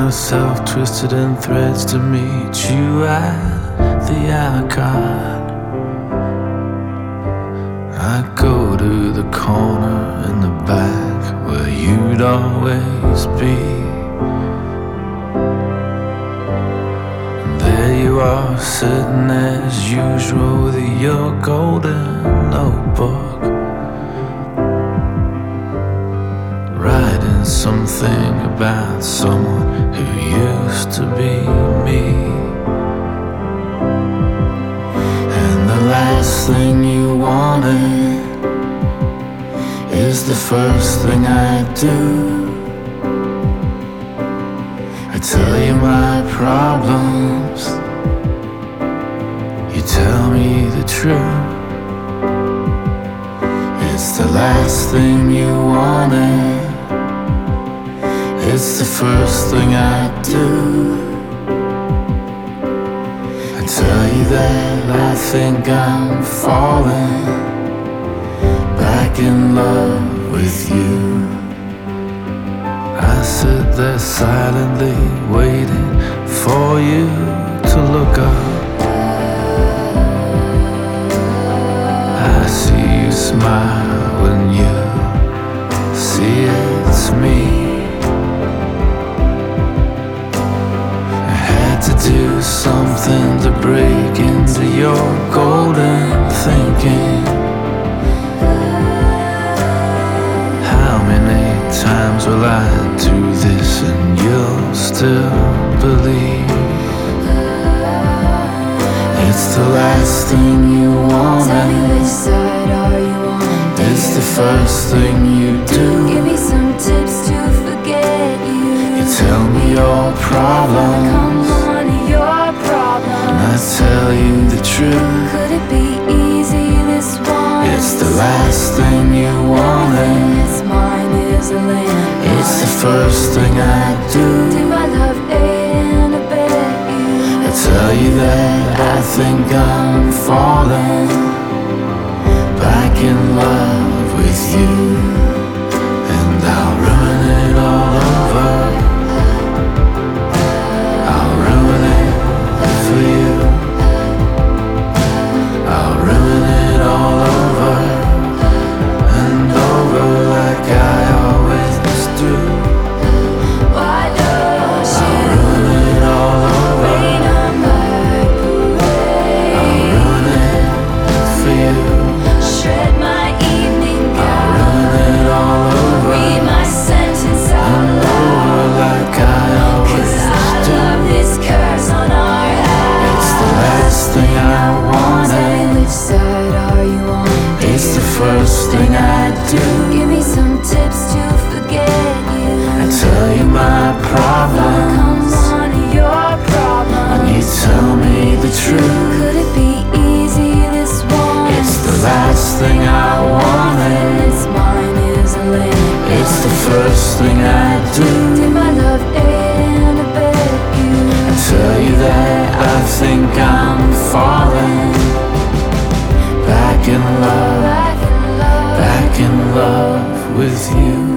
myself twisted in threads to meet you at the icon. I go to the corner in the back where you'd always be. And there you are, sitting as usual with your golden notebook, writing something about someone who used to be me. And the last thing you wanted is the first thing I do. I tell you my problems, you tell me the truth. It's the last thing you wanted, it's the first thing I do. I tell you that I think I'm falling back in love with you. I sit there silently waiting for you to look up. I see you smile when you see it's me. To do something to break into your golden thinking. How many times will I do this and you'll still believe? It's the last thing you want. Tell me which side are you on, dear? It's the first thing you do. Give me some tips to forget you. You tell me your problems, Come on, your problems. and I tell you the truth. Could it be easy this one? It's the last thing you wanted, It's mine is a land. it's the first thing I do. Did my love and abet you? I tell you that I think I'm falling back in love with you. And I'll ruin it all over, I'll ruin it for you. I'll ruin it all over and over like I always do. Why don't I'll you ruin it all over, rain on my I'll parade? ruin it for you. Shred my evening I'll gown. ruin it all over Read my sentence out and loud. over like I always 'Cause I do. love this curse on our house. It's the last thing I Tell me wanted, which side are you on, dear? it's the first thing I do. Give me some tips to forget you. I tell you my problems, Come on, your problems. and you tell me the truth. Could it be easy this one? It's the last thing I wanted, It's mine is a land. it's the first thing I do. Did my love and abet you? I tell you that I think I'm falling back in love, Back in love. back in love with you.